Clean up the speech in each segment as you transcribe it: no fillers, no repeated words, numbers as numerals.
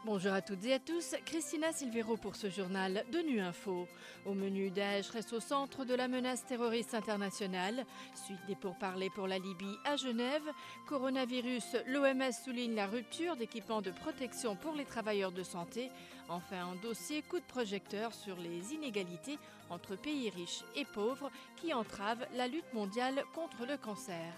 Bonjour à toutes et à tous, Christina Silvero pour ce journal de Nu Info. Au menu, Daesh reste au centre de la menace terroriste internationale. Suite des pourparlers pour la Libye à Genève. Coronavirus, l'OMS souligne la rupture d'équipements de protection pour les travailleurs de santé. Enfin, un dossier coup de projecteur sur les inégalités entre pays riches et pauvres qui entravent la lutte mondiale contre le cancer.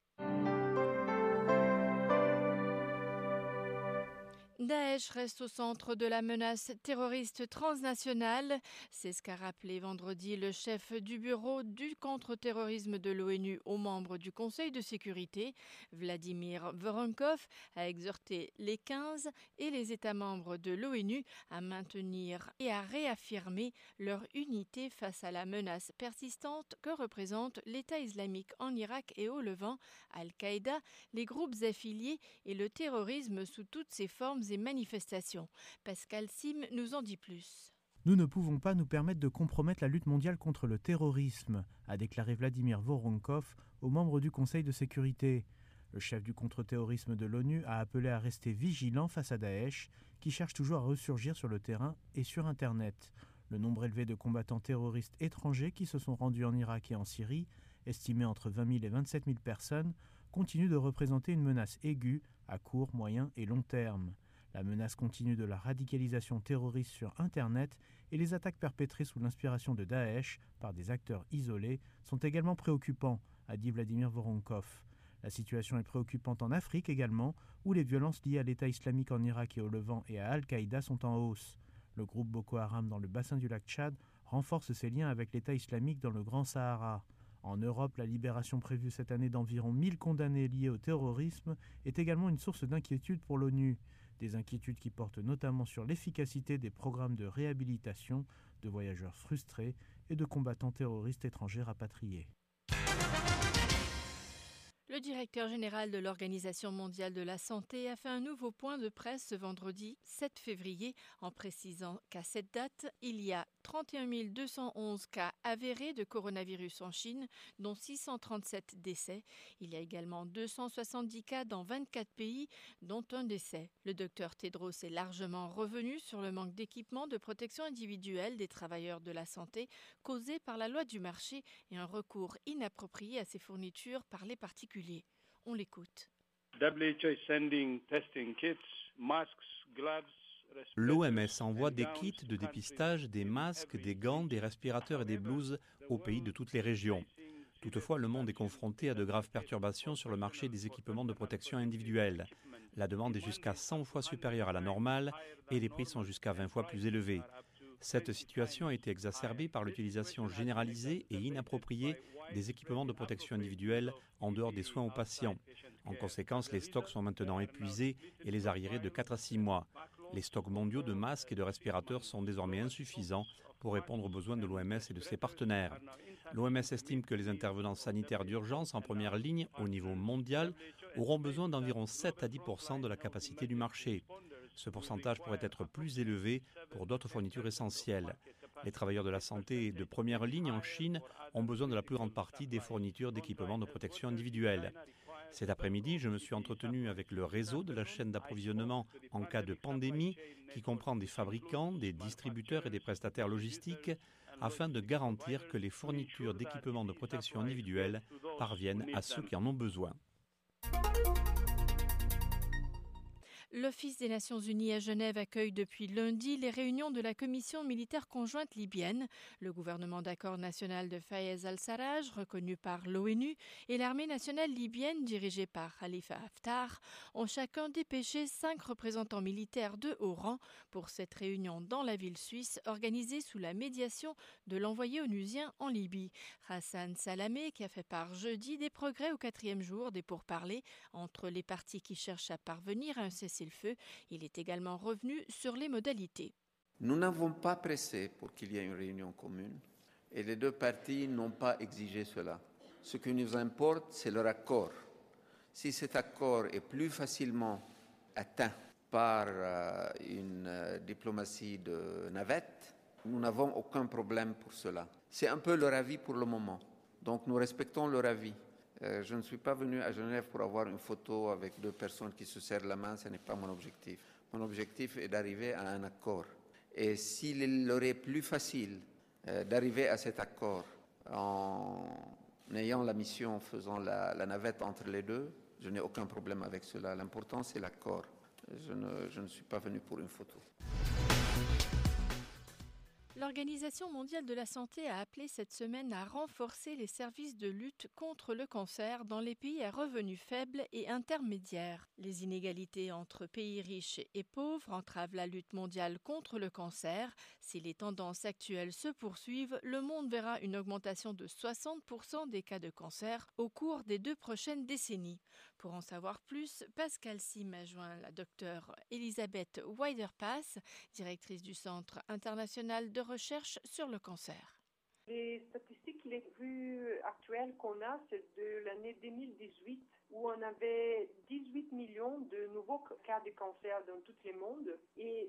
Daesh reste au centre de la menace terroriste transnationale. C'est ce qu'a rappelé vendredi le chef du bureau du contre-terrorisme de l'ONU aux membres du Conseil de sécurité. Vladimir Voronkov a exhorté les 15 et les États membres de l'ONU à maintenir et à réaffirmer leur unité face à la menace persistante que représente l'État islamique en Irak et au Levant, Al-Qaïda, les groupes affiliés et le terrorisme sous toutes ses formes et manifestations. Pascal Sim nous en dit plus. Nous ne pouvons pas nous permettre de compromettre la lutte mondiale contre le terrorisme, a déclaré Vladimir Voronkov aux membres du Conseil de sécurité. Le chef du contre-terrorisme de l'ONU a appelé à rester vigilant face à Daesh, qui cherche toujours à ressurgir sur le terrain et sur Internet. Le nombre élevé de combattants terroristes étrangers qui se sont rendus en Irak et en Syrie, estimé entre 20 000 et 27 000 personnes, continue de représenter une menace aiguë à court, moyen et long terme. La menace continue de la radicalisation terroriste sur Internet et les attaques perpétrées sous l'inspiration de Daesh par des acteurs isolés sont également préoccupants, a dit Vladimir Voronkov. La situation est préoccupante en Afrique également, où les violences liées à l'État islamique en Irak et au Levant et à Al-Qaïda sont en hausse. Le groupe Boko Haram dans le bassin du lac Tchad renforce ses liens avec l'État islamique dans le Grand Sahara. En Europe, la libération prévue cette année d'environ 1000 condamnés liés au terrorisme est également une source d'inquiétude pour l'ONU. Des inquiétudes qui portent notamment sur l'efficacité des programmes de réhabilitation de voyageurs frustrés et de combattants terroristes étrangers rapatriés. Le directeur général de l'Organisation mondiale de la santé a fait un nouveau point de presse ce vendredi 7 février en précisant qu'à cette date, il y a 31 211 cas avérés de coronavirus en Chine, dont 637 décès. Il y a également 270 cas dans 24 pays, dont un décès. Le docteur Tedros est largement revenu sur le manque d'équipements de protection individuelle des travailleurs de la santé causé par la loi du marché et un recours inapproprié à ces fournitures par les particuliers. On l'écoute. L'OMS envoie des kits de dépistage, des masques, des gants, des respirateurs et des blouses aux pays de toutes les régions. Toutefois, le monde est confronté à de graves perturbations sur le marché des équipements de protection individuelle. La demande est jusqu'à 100 fois supérieure à la normale et les prix sont jusqu'à 20 fois plus élevés. Cette situation a été exacerbée par l'utilisation généralisée et inappropriée des équipements de protection individuelle en dehors des soins aux patients. En conséquence, les stocks sont maintenant épuisés et les arriérés de 4 à 6 mois. Les stocks mondiaux de masques et de respirateurs sont désormais insuffisants pour répondre aux besoins de l'OMS et de ses partenaires. L'OMS estime que les intervenants sanitaires d'urgence en première ligne au niveau mondial auront besoin d'environ 7 à 10% de la capacité du marché. Ce pourcentage pourrait être plus élevé pour d'autres fournitures essentielles. Les travailleurs de la santé de première ligne en Chine ont besoin de la plus grande partie des fournitures d'équipements de protection individuelle. Cet après-midi, je me suis entretenu avec le réseau de la chaîne d'approvisionnement en cas de pandémie qui comprend des fabricants, des distributeurs et des prestataires logistiques afin de garantir que les fournitures d'équipements de protection individuelle parviennent à ceux qui en ont besoin. L'Office des Nations Unies à Genève accueille depuis lundi les réunions de la Commission militaire conjointe libyenne. Le gouvernement d'accord national de Fayez al-Sarraj, reconnu par l'ONU, et l'armée nationale libyenne, dirigée par Khalifa Haftar, ont chacun dépêché 5 représentants militaires de haut rang pour cette réunion dans la ville suisse organisée sous la médiation de l'envoyé onusien en Libye, Hassan Salamé, qui a fait part jeudi des progrès au 4e jour des pourparlers entre les parties qui cherchent à parvenir à un cessez-le-feu. Il est également revenu sur les modalités. Nous n'avons pas pressé pour qu'il y ait une réunion commune et les deux parties n'ont pas exigé cela. Ce qui nous importe, c'est leur accord. Si cet accord est plus facilement atteint par une diplomatie de navette, nous n'avons aucun problème pour cela. C'est un peu leur avis pour le moment, donc nous respectons leur avis. Je ne suis pas venu à Genève pour avoir une photo avec deux personnes qui se serrent la main, ce n'est pas mon objectif. Mon objectif est d'arriver à un accord. Et s'il leur est plus facile d'arriver à cet accord en ayant la mission, en faisant la navette entre les deux, je n'ai aucun problème avec cela. L'important, c'est l'accord. Je ne suis pas venu pour une photo. L'Organisation mondiale de la santé a appelé cette semaine à renforcer les services de lutte contre le cancer dans les pays à revenus faibles et intermédiaires. Les inégalités entre pays riches et pauvres entravent la lutte mondiale contre le cancer. Si les tendances actuelles se poursuivent, le monde verra une augmentation de 60% des cas de cancer au cours des 2 prochaines décennies. Pour en savoir plus, Pascal Sim a joint la docteure Elisabeth Weiderpass, directrice du Centre international de recherche sur le cancer. Les statistiques les plus actuelles qu'on a, c'est de l'année 2018, où on avait 18 millions de nouveaux cas de cancer dans tout le monde et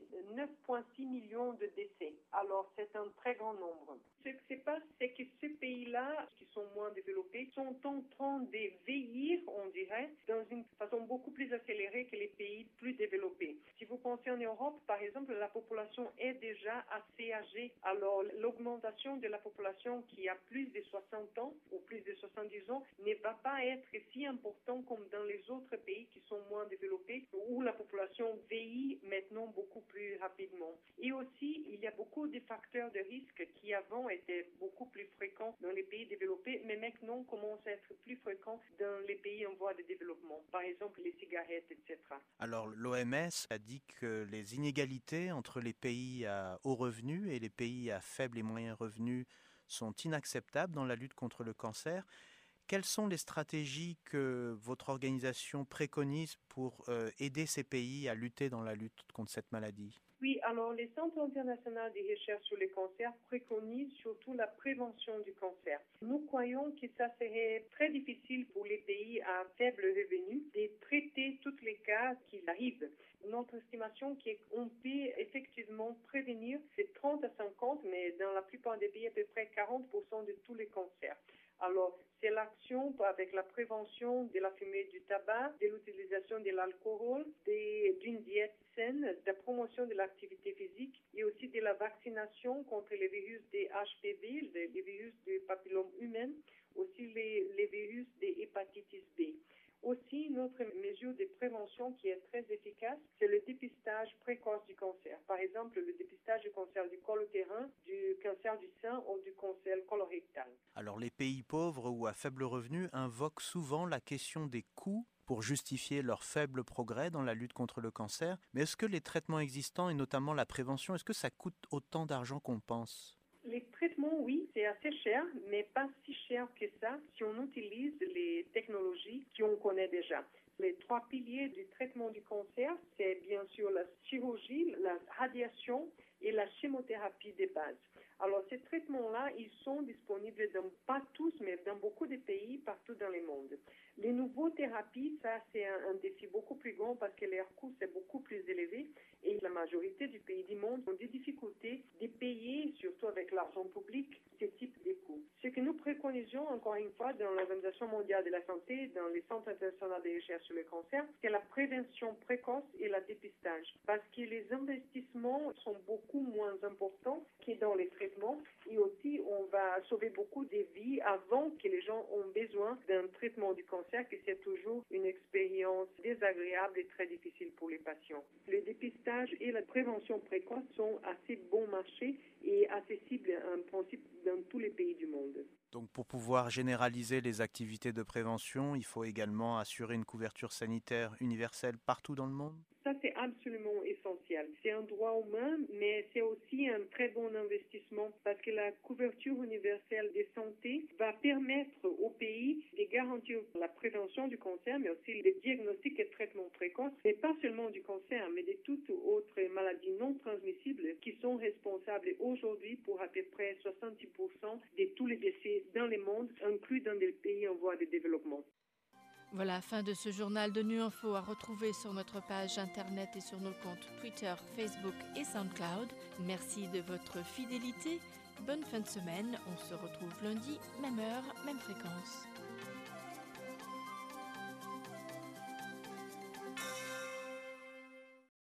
9,6 millions de décès. Alors, c'est un très grand nombre. Ce qui se passe, c'est que ces pays-là, qui sont moins développés, sont en train de vieillir, on dirait, dans une façon beaucoup plus accélérée que les pays plus développés. Si vous pensez en Europe, par exemple, la population est déjà assez âgée. Alors, l'augmentation de la population qui a plus de 60 ans ou plus de 70 ans ne va pas être si importante comme dans les autres pays qui sont moins développés, où la population vieillit maintenant beaucoup plus rapidement. Et aussi, il y a beaucoup de facteurs de risque qui avant étaient beaucoup plus fréquents dans les pays développés, mais maintenant commencent à être plus fréquents dans les pays en voie de développement. Par exemple, les cigarettes, etc. Alors, l'OMS a dit que les inégalités entre les pays à haut revenu et les pays à faible et moyen revenu sont inacceptables dans la lutte contre le cancer. Quelles sont les stratégies que votre organisation préconise pour aider ces pays à lutter dans la lutte contre cette maladie ? Oui, alors les Centres internationaux de recherche sur le cancer préconisent surtout la prévention du cancer. Nous croyons que ça serait très difficile pour les pays à faible revenu de traiter tous les cas qui arrivent. Notre estimation est qu'on peut effectivement prévenir, c'est 30 à 50, mais dans la plupart des pays, à peu près 40% de tous les cancers. Alors, c'est l'action avec la prévention de la fumée du tabac, de l'utilisation de l'alcool, d'une diète saine, de la promotion de l'activité physique et aussi de la vaccination contre les virus des HPV, les virus du papillome humain, aussi les virus des hépatitis B. Aussi, notre mesure de prévention qui est très efficace, c'est le dépistage précoce du cancer. Par exemple, le dépistage du cancer du col utérin, du cancer du sein ou du cancer colorectal. Alors, les pays pauvres ou à faible revenu invoquent souvent la question des coûts pour justifier leur faible progrès dans la lutte contre le cancer. Mais est-ce que les traitements existants et notamment la prévention, est-ce que ça coûte autant d'argent qu'on pense ? Les traitements, oui, c'est assez cher, mais pas si cher que ça si on utilise les technologies qu'on connaît déjà. Les 3 piliers du traitement du cancer, c'est bien sûr la chirurgie, la radiation et la chimiothérapie de base. Alors, ces traitements-là, ils sont disponibles pas tous, mais dans beaucoup de pays, partout dans le monde. Les nouvelles thérapies, ça, c'est un défi beaucoup plus grand parce que leur coût, c'est beaucoup plus élevé et la majorité du pays du monde ont des difficultés de payer, surtout avec l'argent public, ce type de coûts. Ce que nous préconisions, encore une fois, dans l'Organisation mondiale de la santé, dans les centres internationaux de recherche sur le cancer, c'est la prévention précoce et le dépistage. Parce que les investissements sont beaucoup moins importants que dans les traitements et aussi on va sauver beaucoup de vies avant que les gens ont besoin d'un traitement du cancer, que c'est toujours une expérience désagréable et très difficile pour les patients. Le dépistage et la prévention précoce sont assez bon marché et accessibles en principe dans tous les pays du monde. Donc pour pouvoir généraliser les activités de prévention, il faut également assurer une couverture sanitaire universelle partout dans le monde ? Ça, c'est absolument essentiel. C'est un droit humain, mais c'est aussi un très bon investissement parce que la couverture universelle de santé va permettre au pays de garantir la prévention du cancer, mais aussi le diagnostic et traitement précoce, et pas seulement du cancer, mais de toutes autres maladies non transmissibles qui sont responsables aujourd'hui pour à peu près 70% de tous les décès dans le monde, inclus dans des pays en voie de développement. Voilà, fin de ce journal de Nu Info à retrouver sur notre page internet et sur nos comptes Twitter, Facebook et SoundCloud. Merci de votre fidélité. Bonne fin de semaine. On se retrouve lundi, même heure, même fréquence.